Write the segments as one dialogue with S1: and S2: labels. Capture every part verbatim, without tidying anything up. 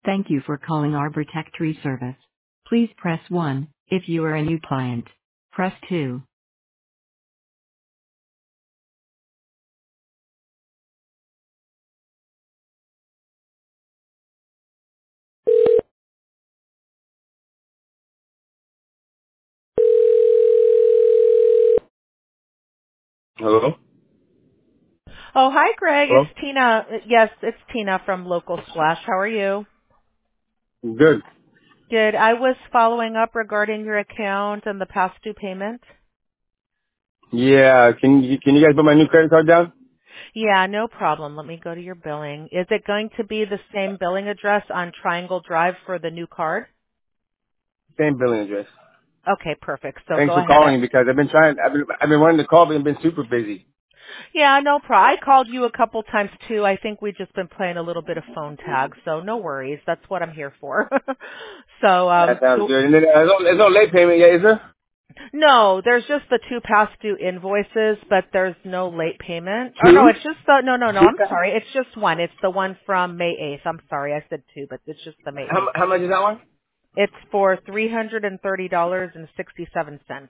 S1: Thank you for calling Arbortech Tree Service. Please press one if you are a new client. Press two. Hello?
S2: Oh, hi, Greg.
S1: Hello?
S2: It's Tina. Yes, it's Tina from Local Splash. How are you?
S1: Good.
S2: Good. I was following up regarding your account and the past due payment.
S1: Yeah, can you, can you guys put my new credit card down?
S2: Yeah, no problem. Let me go to your billing. Is it going to be the same billing address on Triangle Drive for the new card?
S1: Same billing address.
S2: Okay, perfect. So
S1: Thanks
S2: go
S1: for
S2: ahead.
S1: calling because I've been trying, I've been, I've been wanting to call but I've been super busy.
S2: Yeah, no problem. I called you a couple times too. I think we've just been playing a little bit of phone tag, so no worries. That's what I'm here for. so,
S1: That
S2: um,
S1: sounds
S2: so
S1: good. And then uh, there's no, there's no late payment yet, is there?
S2: No, there's just the two past due invoices, but there's no late payment. Oh no,
S1: Two?
S2: it's just the, no, no, no,
S1: Two?
S2: I'm sorry. It's just one. It's the one from May eighth. I'm sorry. I said two, but it's just the May
S1: How,
S2: eighth.
S1: mu- how much is that one?
S2: It's for three hundred thirty dollars and sixty-seven cents.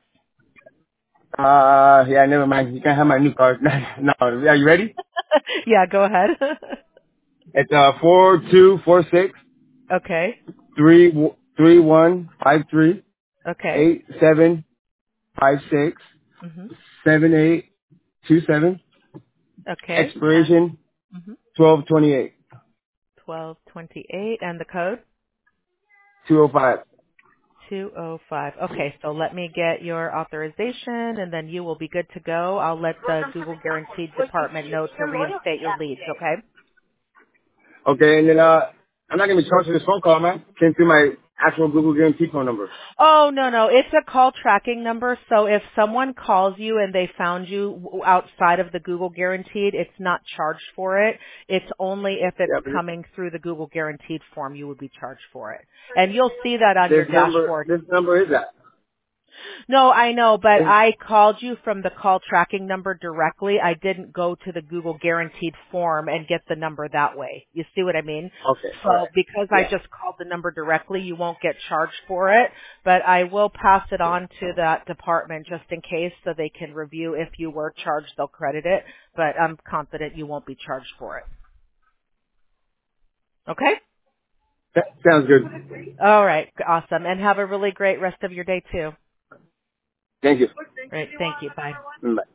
S1: Uh, yeah, never mind. You can't have my new card. No, are you ready?
S2: Yeah, go ahead.
S1: It's uh four two four six
S2: Okay.
S1: three w- three one five three
S2: Okay.
S1: eight seven five six
S2: Mhm.
S1: seven eight two seven.
S2: Okay. And
S1: Expiration
S2: mhm.
S1: twelve twenty eight
S2: twelve twenty-eight and the code
S1: two oh five.
S2: two oh five. Okay, so let me get your authorization and then you will be good to go. I'll let the Google Guaranteed department know to reinstate your leads, okay?
S1: Okay, and then uh, I'm not gonna be charged for this phone call, man. Came through my actual Google Guarantee phone number.
S2: Oh, no, no. It's a call tracking number. So if someone calls you and they found you w- outside of the Google Guaranteed, it's not charged for it. It's only if it's
S1: Yeah, but
S2: coming through the Google Guaranteed form you would be charged for it. And you'll see that on your
S1: this number,
S2: dashboard.
S1: this number is that.
S2: No, I know, but
S1: Is,
S2: I called you from the call tracking number directly. I didn't go to the Google Guaranteed form and get the number that way. You see what I mean?
S1: okay, all
S2: So
S1: right.
S2: because I
S1: Yeah.
S2: just called the number directly, you won't get charged for it, but I will pass it on to that department just in case so they can review if you were charged, they'll credit it, but I'm confident you won't be charged for it. Okay?
S1: That sounds good.
S2: All right. Awesome. And have a really great rest of your day too.
S1: Thank you.
S2: Great. Thank you. Bye.
S1: Bye.